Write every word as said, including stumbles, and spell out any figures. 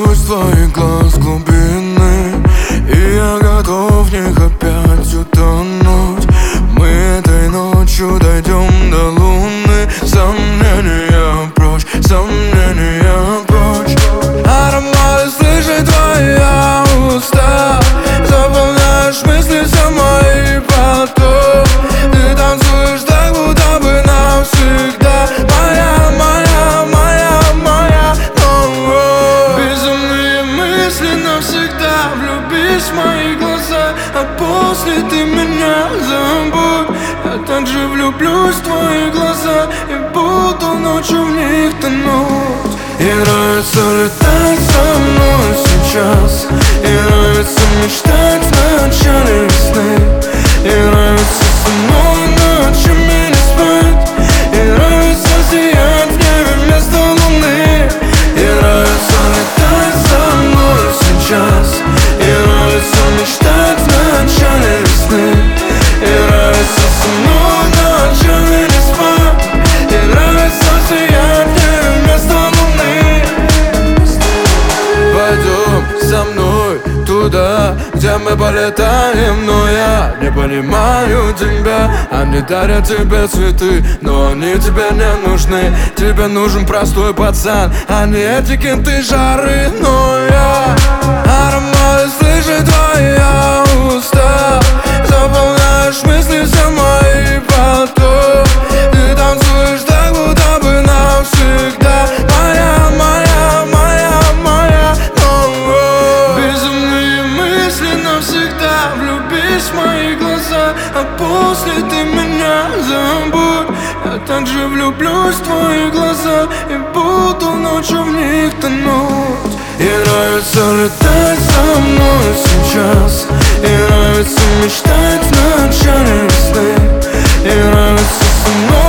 влюблюсь в твоих глаз глубины, и я готов в них опять утонуть. Мы этой ночью дойдем до луны. Сомнения прочь, сомнения прочь. Ароматы слышит твоя уста, заполняешь мысли все мои поток. Ты танцуешь так, будто бы навсегда. Моя, моя, моя, моя, oh, oh. Безумные мысли навсегда. Влюбись в мои глаза, а после ты меня забудь. Я также влюблюсь в твои глаза и буду ночью в них тонуть. И нравится летать со мной сейчас, и нравится мечтать в начале весны, и нравится со мной ночами не спать, и нравится сиять в небе вместо луны. И нравится летать со мной сейчас, и нравится мечтать в начале весны, и нравится со мной ночами не спать, и нравится сиять в небе вместо луны. Пойдем со мной туда, где мы полетаем, но я не понимаю тебя. Они дарят тебе цветы, но они тебе не нужны. Тебе нужен простой пацан, а не этикеты жары. Но я ароматы слышу твоя уста, заполняешь мысли все мои поток. Ты танцуешь так, будто бы навсегда. Моя, моя, моя, моя, oh, oh. Безумные мысли навсегда. Влюбись в мои глаза, а после ты меня забудь. Я также влюблюсь в твои глаза и буду ночью в них тонуть. И нравится летать со мной сейчас, и нравится мечтать в начале весны, и нравится со мной